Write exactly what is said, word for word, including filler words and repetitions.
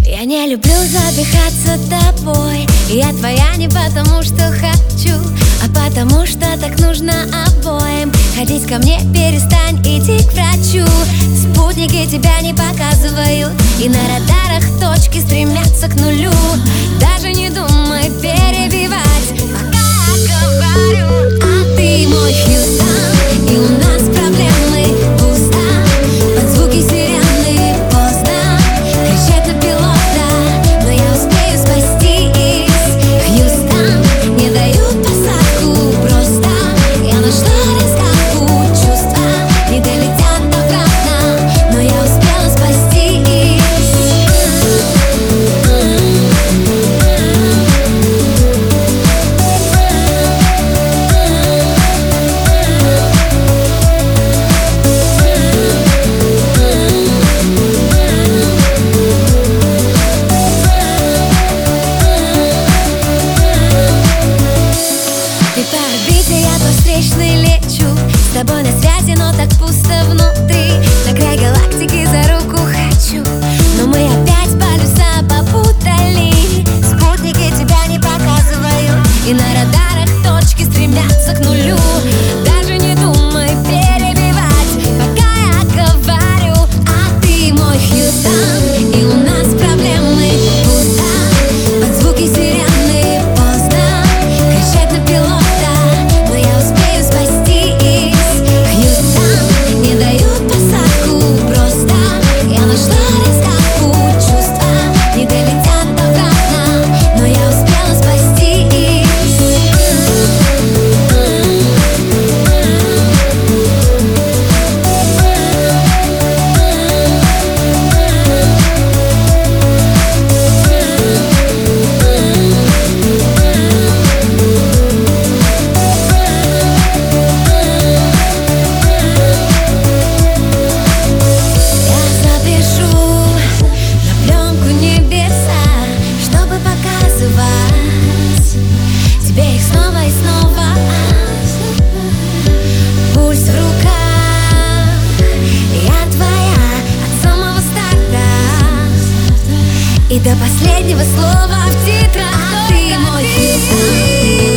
Я не люблю задыхаться тобой. Я твоя не потому, что хочу, а потому, что так нужно обоим. Ходить ко мне перестань, иди к врачу. Спутники тебя не показывают, и на радарах точки стремятся к нулю. Даже не думай перебивать, пока я говорю. А ты мой Хьюстон, и у нас проблемы пусто. Под звуки сирены поздно кричать на пилота, но я успею спастись. Хьюстон, не дают посадку просто. Я нашла разгадку, чувства не долетят обратно, но я успела спастись. Ты по орбите, я по встречной лечу. С тобой на связи, но так пусто внутри. На край галактики за руку хочу, но мы опять полюса попутали. Спутники тебя не показывают, и на радарах точки стремятся к нулю. Даже не думай перебивать, пока я говорю. А ты мой Хьюстон, и у нас проблемы пусто. Под звуки сирены поздно кричать на пилота, но я успею спастись. Хьюстон, не дают посадку просто. Я нашла разгадку, чувства не долетят обратно, но я успела спастись. Я запишу на пленку небеса, чтобы показывать тебе их снова и снова. Пульс в руках, я твоя от самого старта и до последнего слова в титрах. А ты мой Хьюстон.